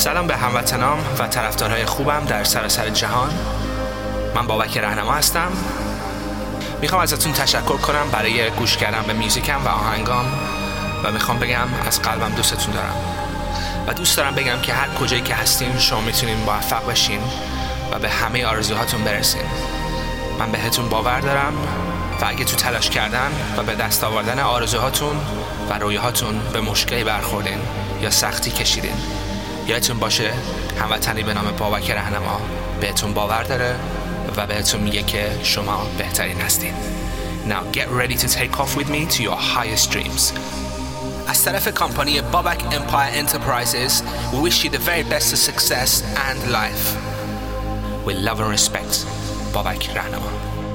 سلام به هموطنام و طرفدارهای خوبم در سراسر جهان. من بابک رهنما هستم. میخوام ازتون تشکر کنم برای گوش کردن به میوزیکم و آهنگام و میخوام بگم از قلبم دوستتون دارم و دوست دارم بگم که هر کجایی که هستین شما میتونین موفق باشین و به همه آرزوهاتون برسین. من بهتون باور دارم و اگه تو تلاش کردن و به دست آوردن آرزوهاتون و رویاهاتون به مشکلی برخوردین یا سختی کشیدین، یادتون باشه هموطنی به نام بابک رهنما بهتون باور داره و بهتون میگه که شما بهترین هستین. Now get ready to take off with me to your highest dreams. از طرف کمپانی بابک Empire Enterprises we wish you the very best of success and life. With love and respect, بابک رهنما.